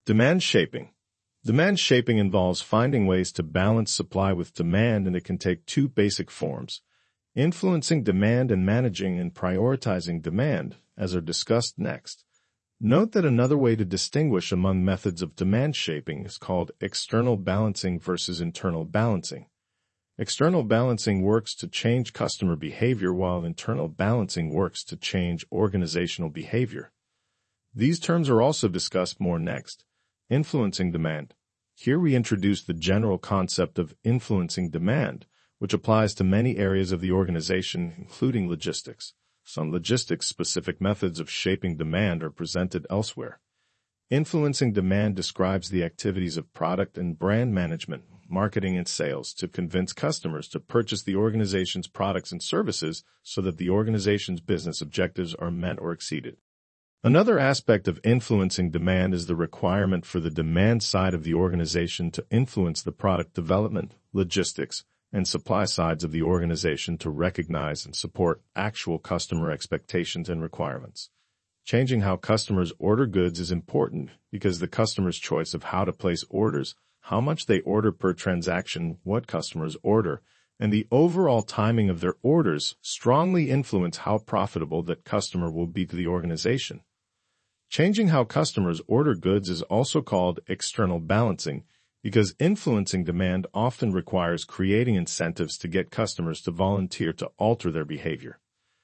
Demand shaping. Demand shaping involves finding ways to balance supply with demand, and it can take two basic forms: influencing demand and managing and prioritizing demand, as are discussed next. Note that another way to distinguish among methods of demand shaping is called external balancing versus internal balancing. External balancing works to change customer behavior, while internal balancing works to change organizational behavior. These terms are also discussed more next. Influencing demand. Here we introduce the general concept of influencing demand, which applies to many areas of the organization, including logistics. Some logistics-specific methods of shaping demand are presented elsewhere. Influencing demand describes the activities of product and brand management, marketing and sales to convince customers to purchase the organization's products and services so that the organization's business objectives are met or exceeded. Another aspect of influencing demand is the requirement for the demand side of the organization to influence the product development, logistics, and supply sides of the organization to recognize and support actual customer expectations and requirements. Changing how customers order goods is important because the customer's choice of how to place orders, how much they order per transaction, what customers order, and the overall timing of their orders strongly influence how profitable that customer will be to the organization. Changing how customers order goods is also called external balancing because influencing demand often requires creating incentives to get customers to volunteer to alter their behavior.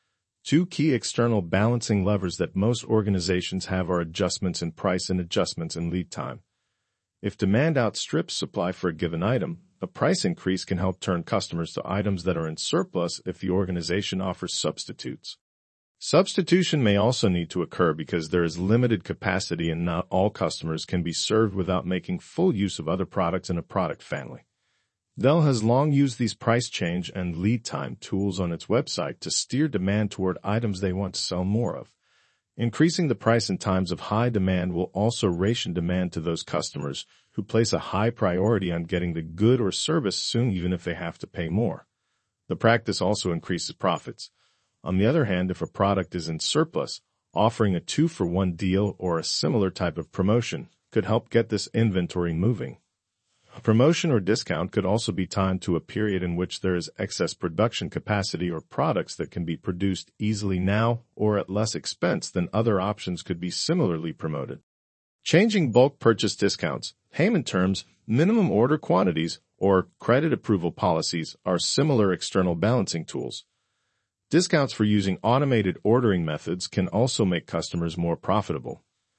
Two key external balancing levers that most organizations have are adjustments in price and adjustments in lead time. If demand outstrips supply for a given item, a price increase can help turn customers to items that are in surplus if the organization offers substitutes. Substitution may also need to occur because there is limited capacity and not all customers can be served without making full use of other products in a product family. Dell has long used these price change and lead time tools on its website to steer demand toward items they want to sell more of. Increasing the price in times of high demand will also ration demand to those customers who place a high priority on getting the good or service soon, even if they have to pay more. The practice also increases profits. On the other hand, if a product is in surplus, offering a 2-for-1 deal or a similar type of promotion could help get this inventory moving. A promotion or discount could also be timed to a period in which there is excess production capacity or products that can be produced easily now or at less expense than other options could be similarly promoted. Changing bulk purchase discounts, payment terms, minimum order quantities, or credit approval policies are similar external balancing tools. Discounts for using automated ordering methods can also make customers more profitable.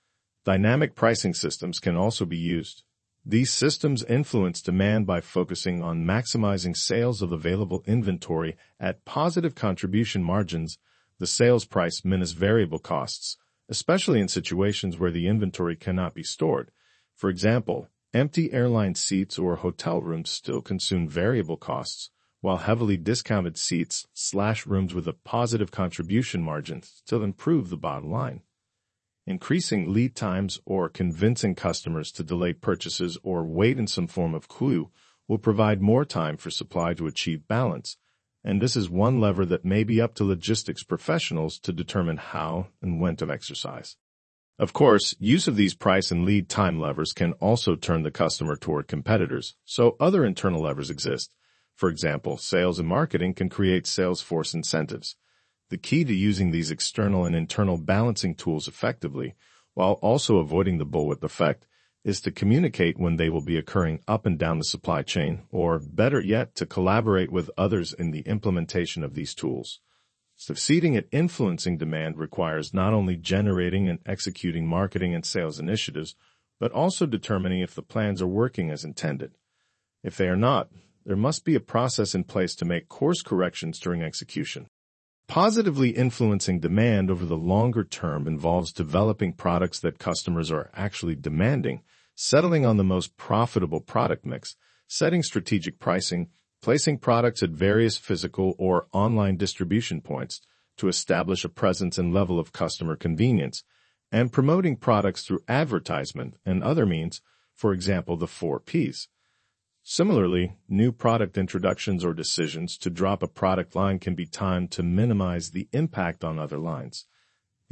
Dynamic pricing systems can also be used. These systems influence demand by focusing on maximizing sales of available inventory at positive contribution margins, the sales price minus variable costs, especially in situations where the inventory cannot be stored. For example, empty airline seats or hotel rooms still consume variable costs, while heavily discounted seats/rooms with a positive contribution margin still improve the bottom line. Increasing lead times or convincing customers to delay purchases or wait in some form of queue will provide more time for supply to achieve balance, and this is one lever that may be up to logistics professionals to determine how and when to exercise. Of course, use of these price and lead time levers can also turn the customer toward competitors, so other internal levers exist. For example, sales and marketing can create sales force incentives. The key to using these external and internal balancing tools effectively, while also avoiding the bullwhip effect, is to communicate when they will be occurring up and down the supply chain, or better yet, to collaborate with others in the implementation of these tools. Succeeding at influencing demand requires not only generating and executing marketing and sales initiatives, but also determining if the plans are working as intended. If they are not, there must be a process in place to make course corrections during execution. Positively influencing demand over the longer term involves developing products that customers are actually demanding, settling on the most profitable product mix, setting strategic pricing, placing products at various physical or online distribution points to establish a presence and level of customer convenience, and promoting products through advertisement and other means, for example, the 4 Ps. Similarly, new product introductions or decisions to drop a product line can be timed to minimize the impact on other lines.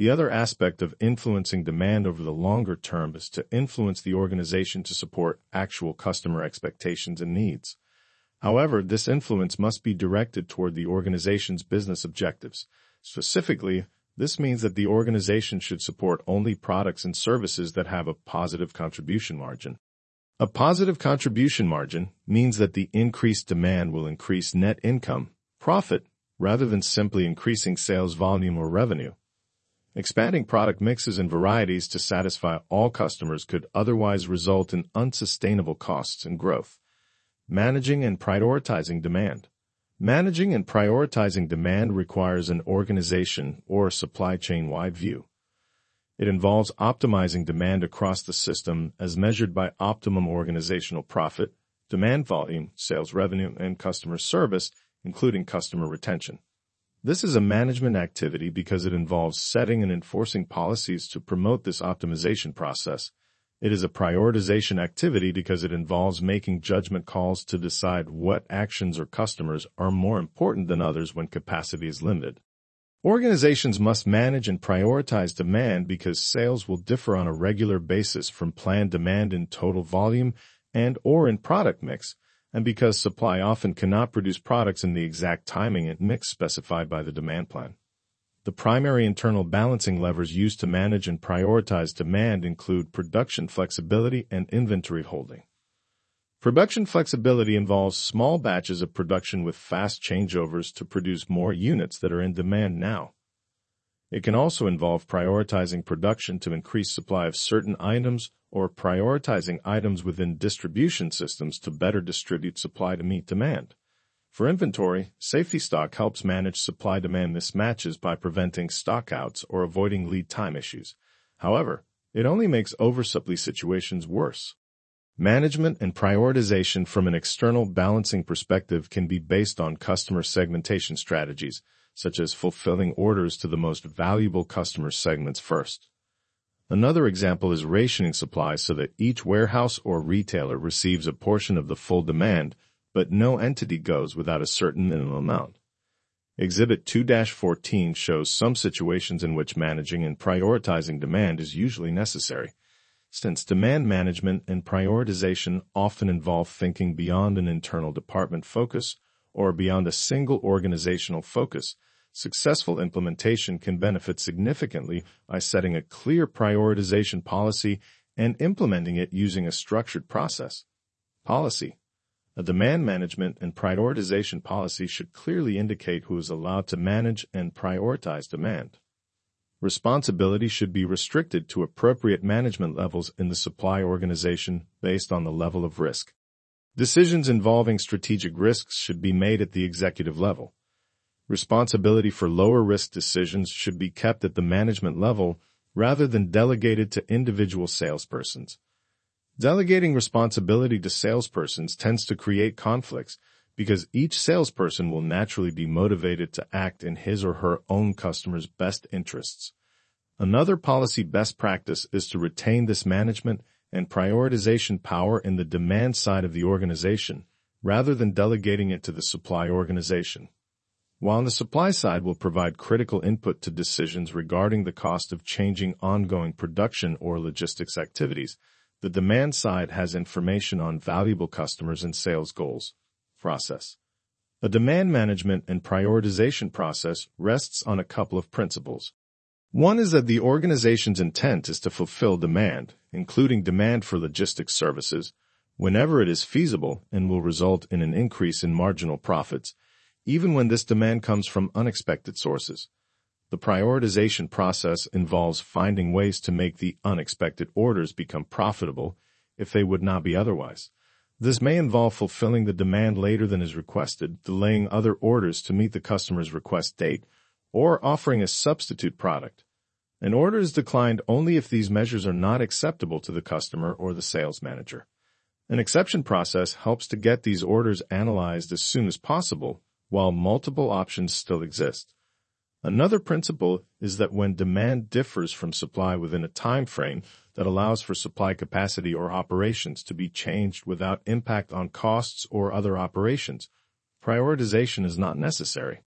The other aspect of influencing demand over the longer term is to influence the organization to support actual customer expectations and needs. However, this influence must be directed toward the organization's business objectives. Specifically, this means that the organization should support only products and services that have a positive contribution margin. A positive contribution margin means that the increased demand will increase net income, profit, rather than simply increasing sales volume or revenue. Expanding product mixes and varieties to satisfy all customers could otherwise result in unsustainable costs and growth. Managing and prioritizing demand. Managing and prioritizing demand requires an organization or supply chain-wide view. It involves optimizing demand across the system as measured by optimum organizational profit, demand volume, sales revenue, and customer service, including customer retention. This is a management activity because it involves setting and enforcing policies to promote this optimization process. It is a prioritization activity because it involves making judgment calls to decide what actions or customers are more important than others when capacity is limited. Organizations must manage and prioritize demand because sales will differ on a regular basis from planned demand in total volume and/or in product mix, and because supply often cannot produce products in the exact timing and mix specified by the demand plan. The primary internal balancing levers used to manage and prioritize demand include production flexibility and inventory holding. Production flexibility involves small batches of production with fast changeovers to produce more units that are in demand now. It can also involve prioritizing production to increase supply of certain items or prioritizing items within distribution systems to better distribute supply to meet demand. For inventory, safety stock helps manage supply-demand mismatches by preventing stockouts or avoiding lead time issues. However, it only makes oversupply situations worse. Management and prioritization from an external balancing perspective can be based on customer segmentation strategies, such as fulfilling orders to the most valuable customer segments first. Another example is rationing supply so that each warehouse or retailer receives a portion of the full demand, but no entity goes without a certain minimum amount. Exhibit 2-14 shows some situations in which managing and prioritizing demand is usually necessary. Since demand management and prioritization often involve thinking beyond an internal department focus or beyond a single organizational focus, successful implementation can benefit significantly by setting a clear prioritization policy and implementing it using a structured process. Policy. A demand management and prioritization policy should clearly indicate who is allowed to manage and prioritize demand. Responsibility should be restricted to appropriate management levels in the supply organization based on the level of risk. Decisions involving strategic risks should be made at the executive level. Responsibility for lower-risk decisions should be kept at the management level rather than delegated to individual salespersons. Delegating responsibility to salespersons tends to create conflicts because each salesperson will naturally be motivated to act in his or her own customer's best interests. Another policy best practice is to retain this management and prioritization power in the demand side of the organization rather than delegating it to the supply organization. While the supply side will provide critical input to decisions regarding the cost of changing ongoing production or logistics activities, the demand side has information on valuable customers and sales goals. Process. A demand management and prioritization process rests on a couple of principles. One is that the organization's intent is to fulfill demand, including demand for logistics services, whenever it is feasible and will result in an increase in marginal profits, even when this demand comes from unexpected sources. The prioritization process involves finding ways to make the unexpected orders become profitable if they would not be otherwise. This may involve fulfilling the demand later than is requested, delaying other orders to meet the customer's request date, or offering a substitute product. An order is declined only if these measures are not acceptable to the customer or the sales manager. An exception process helps to get these orders analyzed as soon as possible, while multiple options still exist. Another principle is that when demand differs from supply within a time frame that allows for supply capacity or operations to be changed without impact on costs or other operations, prioritization is not necessary.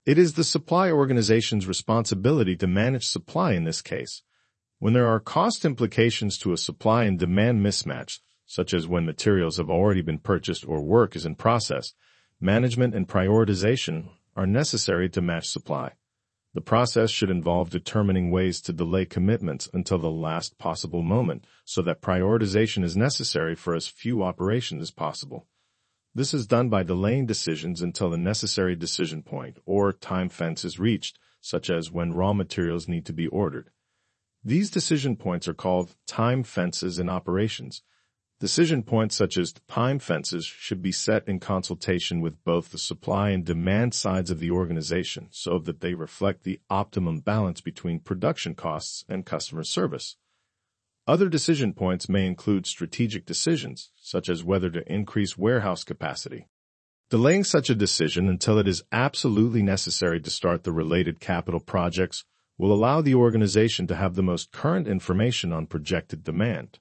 It is the supply organization's responsibility to manage supply in this case. When there are cost implications to a supply and demand mismatch, such as when materials have already been purchased or work is in process, management and prioritization are necessary to match supply. The process should involve determining ways to delay commitments until the last possible moment so that prioritization is necessary for as few operations as possible. This is done by delaying decisions until the necessary decision point or time fence is reached, such as when raw materials need to be ordered. These decision points are called time fences in operations. Decision points such as time fences should be set in consultation with both the supply and demand sides of the organization so that they reflect the optimum balance between production costs and customer service. Other decision points may include strategic decisions, such as whether to increase warehouse capacity. Delaying such a decision until it is absolutely necessary to start the related capital projects will allow the organization to have the most current information on projected demand.